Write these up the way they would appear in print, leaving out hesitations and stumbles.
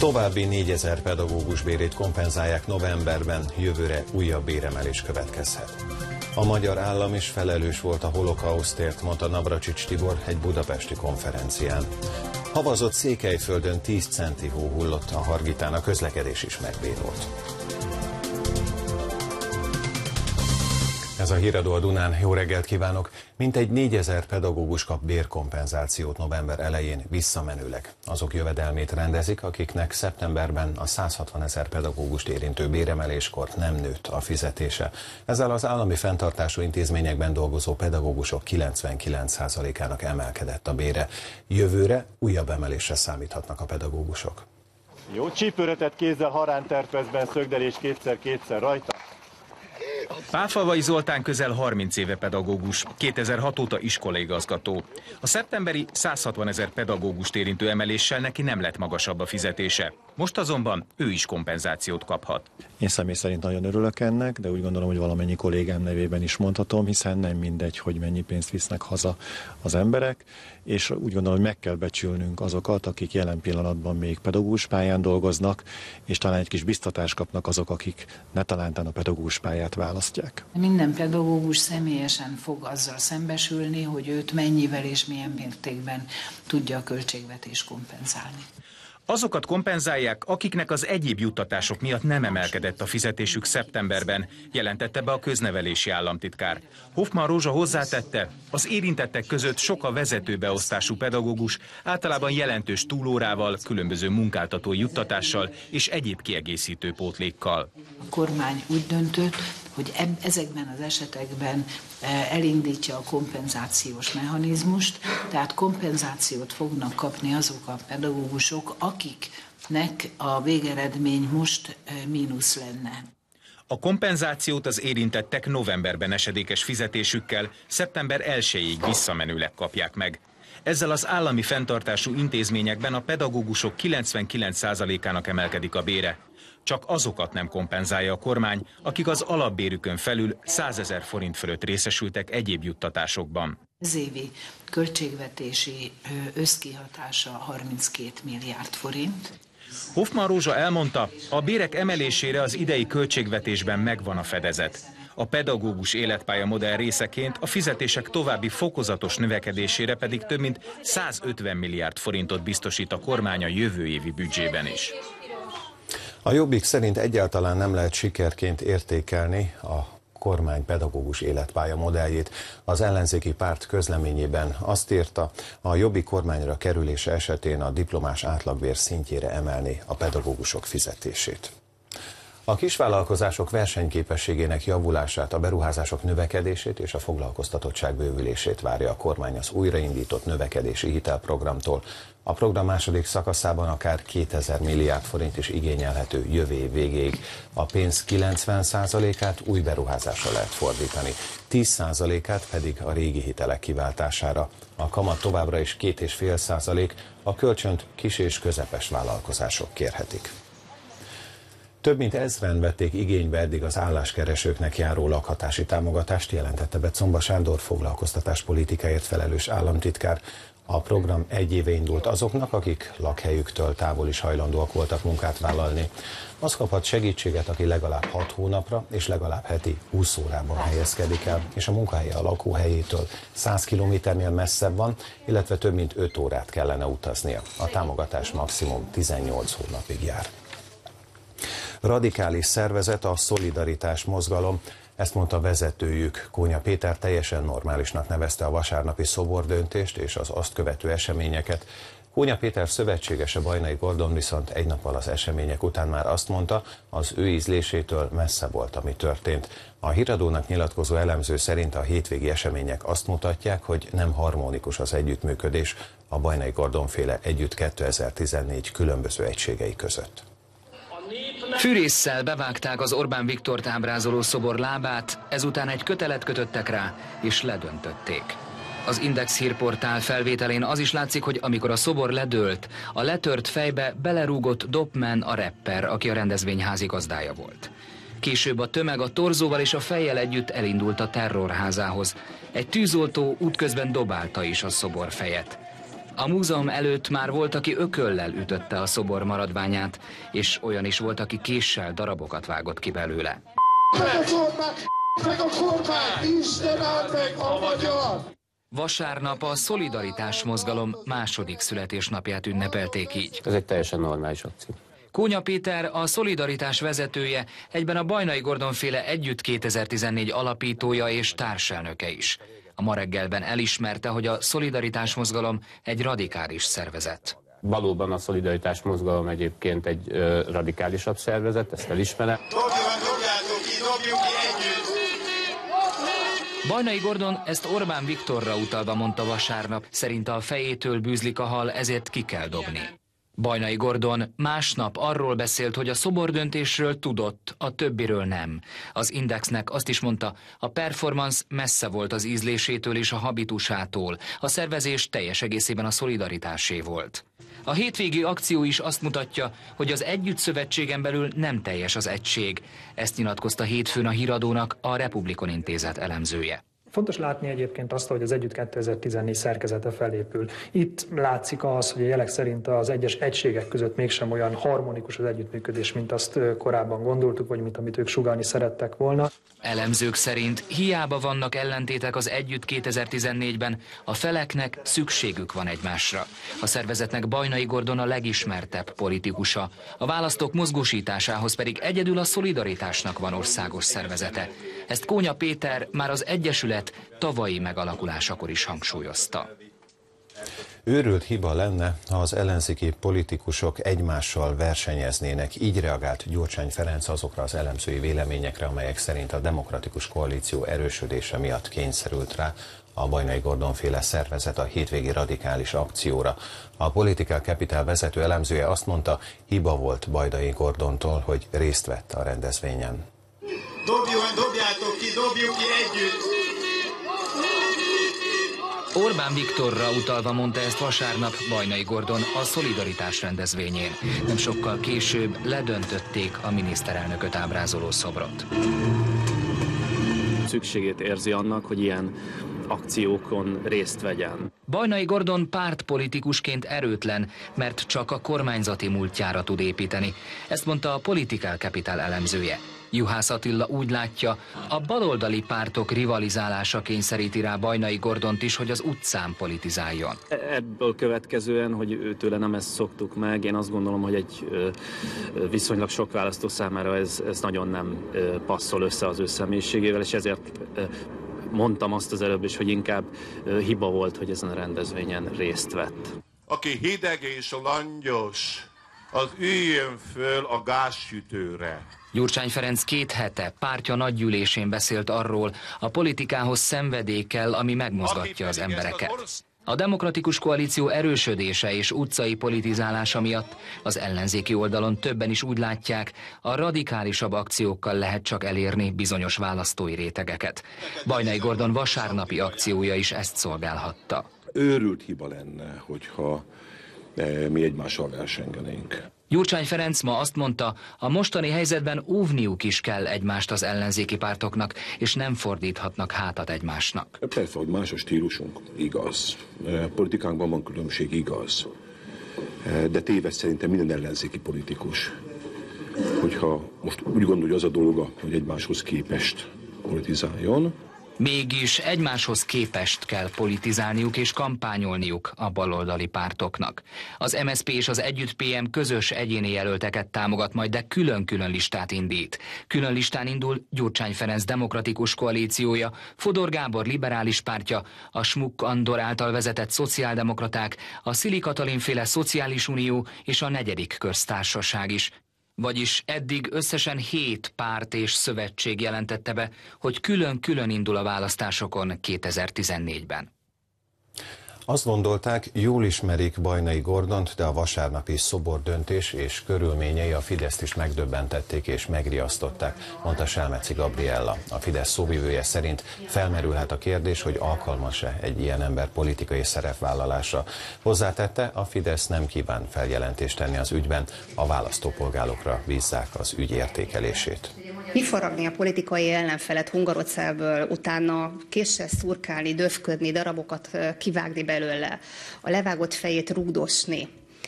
További 4000 pedagógus bérét kompenzálják novemberben, jövőre újabb béremelés következhet. A magyar állam is felelős volt a holokausztért, mondta Navracsics Tibor egy budapesti konferencián. Havazott Székelyföldön 10 centi hó hullott, a Hargitán a közlekedés is megbénult. Ez a Híradó a Dunán, jó reggelt kívánok! Mintegy 4000 pedagógus kap bérkompenzációt november elején visszamenőleg. Azok jövedelmét rendezik, akiknek szeptemberben a 160 000 pedagógust érintő béremeléskor nem nőtt a fizetése. Ezzel az állami fenntartású intézményekben dolgozó pedagógusok 99%-ának emelkedett a bére. Jövőre újabb emelésre számíthatnak a pedagógusok. Jó, csípőre kézzel haránterpezben szögdelés kétszer rajta. Pálfalvai Zoltán közel 30 éve pedagógus, 2006 óta iskolaigazgató. A szeptemberi 160 000 pedagógust érintő emeléssel neki nem lett magasabb a fizetése. Most azonban ő is kompenzációt kaphat. Én személy szerint nagyon örülök ennek, de úgy gondolom, hogy valamennyi kollégám nevében is mondhatom, hiszen nem mindegy, hogy mennyi pénzt visznek haza az emberek, és úgy gondolom, hogy meg kell becsülnünk azokat, akik jelen pillanatban még pedagógus pályán dolgoznak, és talán egy kis biztatást kapnak azok, akik netalántán a pedagógus pályát választják. Minden pedagógus személyesen fog azzal szembesülni, hogy őt mennyivel és milyen mértékben tudja a költségvetés kompenzálni. Azokat kompenzálják, akiknek az egyéb juttatások miatt nem emelkedett a fizetésük szeptemberben, jelentette be a köznevelési államtitkár. Hoffmann Rózsa hozzátette, az érintettek között sok a vezetőbeosztású pedagógus, általában jelentős túlórával, különböző munkáltatói juttatással és egyéb kiegészítő pótlékkal. A kormány úgy döntött, hogy ezekben az esetekben elindítja a kompenzációs mechanizmust, tehát kompenzációt fognak kapni azok a pedagógusok, akiknek a végeredmény most mínusz lenne. A kompenzációt az érintettek novemberben esedékes fizetésükkel szeptember 1-ig visszamenőleg kapják meg. Ezzel az állami fenntartású intézményekben a pedagógusok 99%-ának emelkedik a bére. Csak azokat nem kompenzálja a kormány, akik az alapbérükön felül 100 000 forint fölött részesültek egyéb juttatásokban. Az évi költségvetési összkihatása 32 milliárd forint. Hoffmann Rózsa elmondta, a bérek emelésére az idei költségvetésben megvan a fedezet. A pedagógus életpálya modell részeként a fizetések további fokozatos növekedésére pedig több mint 150 milliárd forintot biztosít a kormány a jövő évi büdzsében is. A Jobbik szerint egyáltalán nem lehet sikerként értékelni a kormány pedagógus életpálya modelljét. Az ellenzéki párt közleményében azt írta, a Jobbik kormányra kerülése esetén a diplomás átlagbér szintjére emelni a pedagógusok fizetését. A kisvállalkozások versenyképességének javulását, a beruházások növekedését és a foglalkoztatottság bővülését várja a kormány az újraindított növekedési hitelprogramtól. A program második szakaszában akár 2000 milliárd forint is igényelhető jövő év végéig. A pénz 90%-át új beruházásra lehet fordítani, 10%-át pedig a régi hitelek kiváltására. A kamat továbbra is 2,5%, a kölcsönt kis és közepes vállalkozások kérhetik. Több mint 1000-en vették igénybe eddig az álláskeresőknek járó lakhatási támogatást, jelentette be Czomba Sándor foglalkoztatáspolitikáért felelős államtitkár. A program egy éve indult azoknak, akik lakhelyüktől távol is hajlandóak voltak munkát vállalni. Az kaphat segítséget, aki legalább 6 hónapra és legalább heti 20 órában helyezkedik el, és a munkahelye a lakóhelyétől 100 kilométernél messzebb van, illetve több mint 5 órát kellene utaznia. A támogatás maximum 18 hónapig jár. Radikális szervezet a Szolidaritás Mozgalom, ezt mondta vezetőjük. Kónya Péter teljesen normálisnak nevezte a vasárnapi szobordöntést és az azt követő eseményeket. Kónya Péter szövetségese Bajnai Gordon viszont egy nappal az események után már azt mondta, az ő ízlésétől messze volt, ami történt. A Híradónak nyilatkozó elemző szerint a hétvégi események azt mutatják, hogy nem harmonikus az együttműködés a Bajnai Gordon-féle Együtt 2014 különböző egységei között. Fűrésszel bevágták az Orbán Viktort ábrázoló szobor lábát, ezután egy kötelet kötöttek rá, és ledöntötték. Az Index hírportál felvételén az is látszik, hogy amikor a szobor ledőlt, a letört fejbe belerúgott Dopman, a rapper, aki a rendezvény házigazdája volt. Később a tömeg a torzóval és a fejjel együtt elindult a terrorházához. Egy tűzoltó útközben dobálta is a szobor fejet. A múzeum előtt már volt, aki ököllel ütötte a szobor maradványát, és olyan is volt, aki késsel darabokat vágott ki belőle. Meg a kormány! Isten áld meg a magyar! Vasárnap a Szolidaritás mozgalom második születésnapját ünnepelték így. Ez egy teljesen normális akció. Kónya Péter, a Szolidaritás vezetője, egyben a Bajnai Gordon-féle Együtt 2014 alapítója és társelnöke is. A Ma reggelben elismerte, hogy a Szolidaritás mozgalom egy radikális szervezet. Valóban a Szolidaritás mozgalom egyébként egy radikálisabb szervezet, ezt elismerem. Dobjátok ki, dobjuk ki együtt! Bajnai Gordon ezt Orbán Viktorra utalva mondta vasárnap, szerinte a fejétől bűzlik a hal, ezért ki kell dobni. Bajnai Gordon másnap arról beszélt, hogy a szobordöntésről tudott, a többiről nem. Az Indexnek azt is mondta, a performance messze volt az ízlésétől és a habitusától. A szervezés teljes egészében a Szolidaritásé volt. A hétvégi akció is azt mutatja, hogy az Együtt szövetségen belül nem teljes az egység. Ezt nyilatkozta hétfőn a Híradónak a Republikon Intézet elemzője. Fontos látni egyébként azt, hogy az Együtt 2014 szerkezete felépül. Itt látszik az, hogy a jelek szerint az egyes egységek között mégsem olyan harmonikus az együttműködés, mint azt korábban gondoltuk, vagy mint amit ők sugallni szerettek volna. Elemzők szerint hiába vannak ellentétek az Együtt 2014-ben, a feleknek szükségük van egymásra. A szervezetnek Bajnai Gordon a legismertebb politikusa. A választók mozgósításához pedig egyedül a Szolidaritásnak van országos szervezete. Ezt Kónya Péter már az Egyesület tavalyi megalakulásakor is hangsúlyozta. Őrült hiba lenne, ha az ellenzéki politikusok egymással versenyeznének, így reagált Gyurcsány Ferenc azokra az elemzői véleményekre, amelyek szerint a demokratikus koalíció erősödése miatt kényszerült rá a Bajnai Gordon-féle szervezet a hétvégi radikális akcióra. A Political Capital vezető elemzője azt mondta, hiba volt Bajnai Gordontól, hogy részt vett a rendezvényen. Dobjátok ki, dobjuk ki együtt! Orbán Viktorra utalva mondta ezt vasárnap Bajnai Gordon a Szolidaritás rendezvényén. Nem sokkal később ledöntötték a miniszterelnököt ábrázoló szobrot. Szükségét érzi annak, hogy ilyen akciókon részt vegyen. Bajnai Gordon pártpolitikusként erőtlen, mert csak a kormányzati múltjára tud építeni. Ezt mondta a Political Capital elemzője. Juhász Attila úgy látja, a baloldali pártok rivalizálása kényszeríti rá Bajnai Gordont is, hogy az utcán politizáljon. Ebből következően, hogy őtőle nem ezt szoktuk meg, én azt gondolom, hogy egy viszonylag sok választó számára ez nagyon nem passzol össze az ő személyiségével, és ezért mondtam azt az előbb is, hogy inkább hiba volt, hogy ezen a rendezvényen részt vett. Aki hideg és langyos, az üljön föl a gázsütőre. Gyurcsány Ferenc 2 hete pártja nagygyűlésén beszélt arról, a politikához szenvedély kell, ami megmozgatja az embereket. A demokratikus koalíció erősödése és utcai politizálása miatt az ellenzéki oldalon többen is úgy látják, a radikálisabb akciókkal lehet csak elérni bizonyos választói rétegeket. Bajnai Gordon vasárnapi akciója is ezt szolgálhatta. Őrült hiba lenne, hogyha mi egymással versengenénk. Gyurcsány Ferenc ma azt mondta, a mostani helyzetben óvniuk is kell egymást az ellenzéki pártoknak, és nem fordíthatnak hátat egymásnak. Persze, hogy más a stílusunk, igaz. Politikánkban van különbség, igaz. De téved szerintem minden ellenzéki politikus. Hogyha most úgy gondolja az a dolga, hogy egymáshoz képest politizáljon, mégis egymáshoz képest kell politizálniuk és kampányolniuk a baloldali pártoknak. Az MSZP és az Együtt PM közös egyéni jelölteket támogat majd, de külön-külön listát indít. Külön listán indul Gyurcsány Ferenc demokratikus koalíciója, Fodor Gábor liberális pártja, a Schmuck Andor által vezetett szociáldemokraták, a Szili Katalin-féle Szociális Unió és a 4. Köztársaság is. Vagyis eddig összesen 7 párt és szövetség jelentette be, hogy külön-külön indul a választásokon 2014-ben. Azt gondolták, jól ismerik Bajnai Gordont, de a vasárnapi szobordöntés és körülményei a Fideszt is megdöbbentették és megriasztották, mondta Selmeci Gabriella. A Fidesz szóvivője szerint felmerülhet a kérdés, hogy alkalmas-e egy ilyen ember politikai szerepvállalásra. Hozzátette, a Fidesz nem kíván feljelentést tenni az ügyben, a választópolgárokra bízzák az ügy értékelését. Kifaragni a politikai ellenfelet Hungarocellből, utána késsel szurkálni, döfködni, darabokat kivágni belőle, a levágott fejét rugdosni.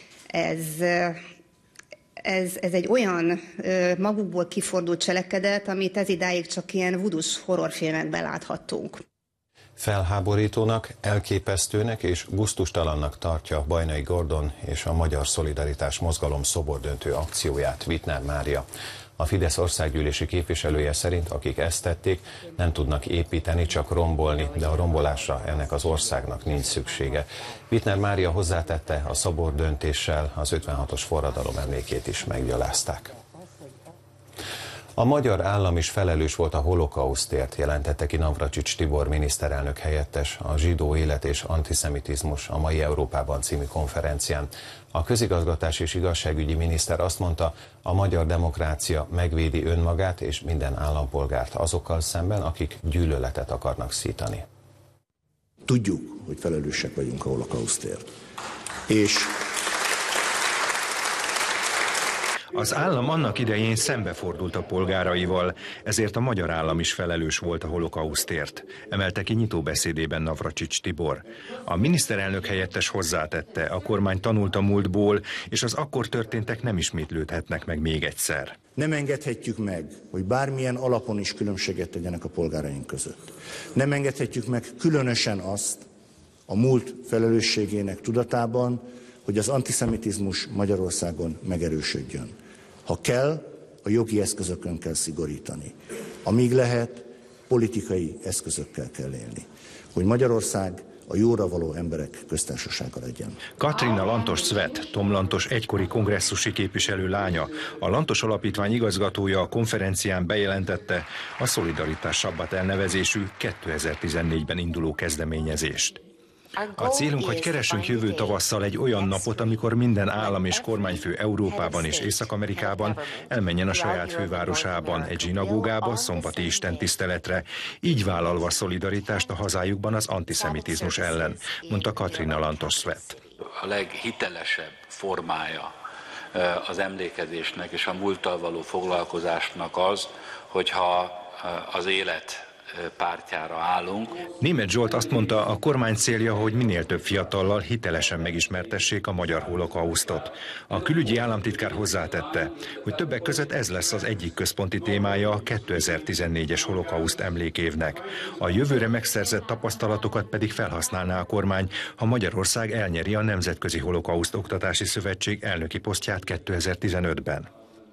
Ez egy olyan magukból kifordult cselekedet, amit ezidáig csak ilyen vudus horrorfilmekben láthattunk. Felháborítónak, elképesztőnek és gusztustalannak tartja Bajnai Gordon és a Magyar Szolidaritás Mozgalom szobordöntő akcióját Wittner Mária. A Fidesz országgyűlési képviselője szerint, akik ezt tették, nem tudnak építeni, csak rombolni, de a rombolásra ennek az országnak nincs szüksége. Wittner Mária hozzátette, a szobordöntéssel az 56-os forradalom emlékét is meggyalázták. A magyar állam is felelős volt a holokausztért, jelentette ki Navracsics Tibor miniszterelnök helyettes a Zsidó élet és antiszemitizmus a Mai Európában című konferencián. A közigazgatás és igazságügyi miniszter azt mondta, a magyar demokrácia megvédi önmagát és minden állampolgárt azokkal szemben, akik gyűlöletet akarnak szítani. Tudjuk, hogy felelősek vagyunk a holokausztért. És az állam annak idején szembefordult a polgáraival, ezért a magyar állam is felelős volt a holokausztért, emelte ki nyitóbeszédében Navracsics Tibor. A miniszterelnök helyettes hozzátette, a kormány tanult a múltból, és az akkor történtek nem ismétlődhetnek meg még egyszer. Nem engedhetjük meg, hogy bármilyen alapon is különbséget tegyenek a polgáraink között. Nem engedhetjük meg különösen azt a múlt felelősségének tudatában, hogy az antiszemitizmus Magyarországon megerősödjön. Ha kell, a jogi eszközökön kell szigorítani. Amíg lehet, politikai eszközökkel kell élni. Hogy Magyarország a jóra való emberek köztársasága legyen. Katrina Lantos-Szvet, Tom Lantos egykori kongresszusi képviselő lánya, a Lantos Alapítvány igazgatója a konferencián bejelentette a Szolidaritás Sabbat elnevezésű 2014-ben induló kezdeményezést. A célunk, hogy keresünk jövő tavasszal egy olyan napot, amikor minden állam és kormányfő Európában és Észak-Amerikában elmenjen a saját fővárosában, egy zsinagógába, szombati istentiszteletre, így vállalva szolidaritást a hazájukban az antiszemitizmus ellen, mondta Katrina Lantos-Szvet. A leghitelesebb formája az emlékezésnek és a múlttal való foglalkozásnak az, hogyha az élet pártjára állunk. Németh Zsolt azt mondta, a kormány célja, hogy minél több fiatallal hitelesen megismertessék a magyar holokausztot. A külügyi államtitkár hozzátette, hogy többek között ez lesz az egyik központi témája a 2014-es holokauszt emlékévnek. A jövőre megszerzett tapasztalatokat pedig felhasználná a kormány, ha Magyarország elnyeri a Nemzetközi Holokauszt Oktatási Szövetség elnöki posztját 2015-ben.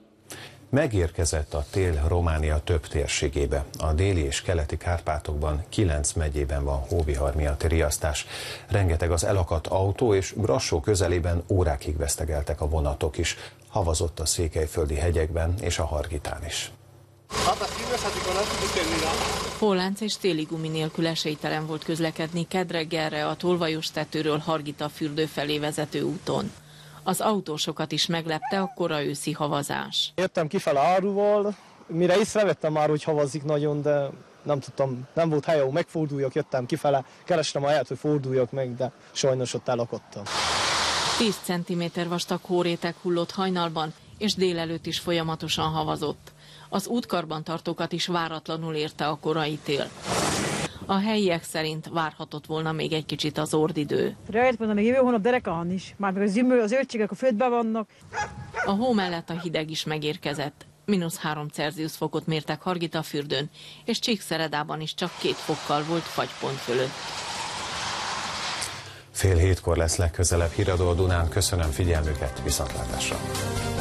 Megérkezett a tél Románia több térségébe. A déli és keleti Kárpátokban 9 megyében van hóvihar miatti riasztás. Rengeteg az elakadt autó, és Brassó közelében órákig vesztegeltek a vonatok is. Havazott a székelyföldi hegyekben és a Hargitán is. Hollánc és téli gumi nélkül esélytelen volt közlekedni kedd reggelre a Tolvajos tetőről Hargita fürdő felé vezető úton. Az autósokat is meglepte a kora őszi havazás. Jöttem kifele áruval, mire észrevettem már, hogy havazik nagyon, de nem tudtam, nem volt hely, ahol megforduljak, jöttem kifele, kerestem a helyet, hogy forduljak meg, de sajnos ott elakadtam. 10 cm vastag hóréteg hullott hajnalban, és délelőtt is folyamatosan havazott. Az útkarbantartókat is váratlanul érte a korai tél. A helyiek szerint várhatott volna még egy kicsit az ordidő. Lehet mondani, jövő hónap derekahan is. Már meg a zöldségek a földben vannak. A hó mellett a hideg is megérkezett. -3 Celsius fokot mértek Hargitafürdőn, és Csíkszeredában is csak 2 fokkal volt fagypont fölött. 6:30 lesz legközelebb Híradó a Dunán. Köszönöm figyelmüket, viszontlátásra!